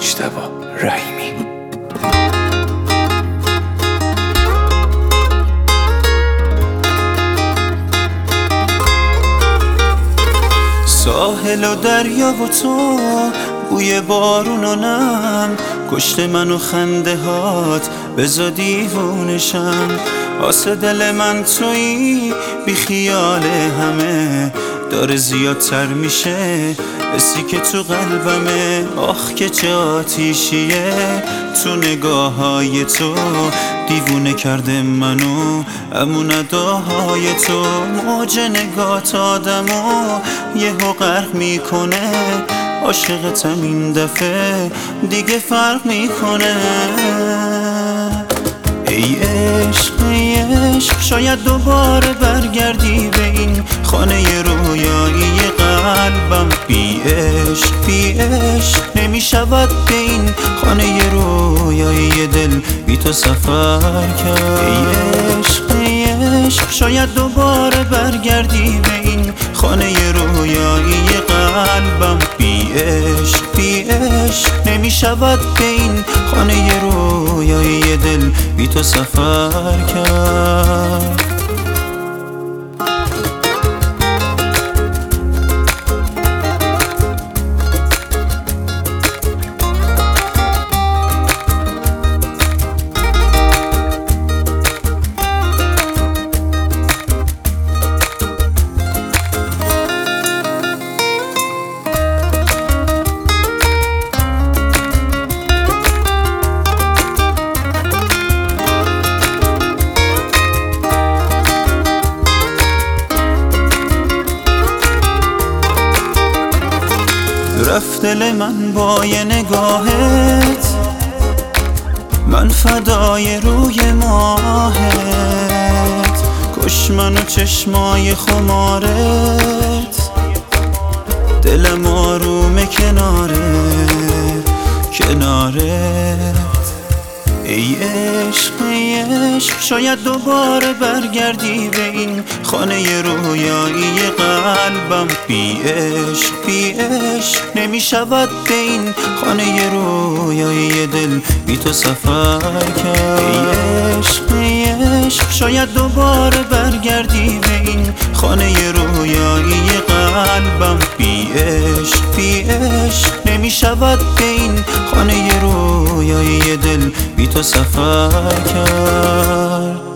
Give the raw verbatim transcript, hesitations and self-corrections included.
مجتبی رحیمی. ساحل و دریا و تو، بوی بارون و نم، کشت من و خنده هات بزا دیوونشم. آسه دل من تویی، بی خیال همه داره زیادتر میشه، حسی که تو قلبمه. آخ که چه آتیشیه تو نگاه های تو، دیوونه کرده منو امون اداهای تو. موج نگات آدمو یهو غرق میکنه، عاشقتم این دفعه دیگه فرق میکنه. ای عشق ای عشق، شاید دوباره برگردی به این خانه رویایی قلبم. بی عشق بی عشق نمیشود به این خانه رویایی دل بی تو سفر کرد. ای عشق ای عشق، شاید دوباره برگردی به این خانه رویایی قلبم. بی عشق بی عشق نمیشود به این خانه رویایی دل بی تو سفر کرد. رفت دل من با یه نگاهت، من فدای روی ماهت. کش منو چشمای خمارت، دلم آرومه کنارت کنارت. ای عشق ای عشق، شاید دوباره برگردی به این خانه رویایی قلبم. بی عشق بی عشق نمیشود به این خانه رویایی دل بی تو سفر کرد. ای عشق ای عشق، شاید دوباره برگردی به این خانه رویایی قلبم. بی عشق بی عشق نمیشود به این خانه رویایی دل بی تو سفر کرد.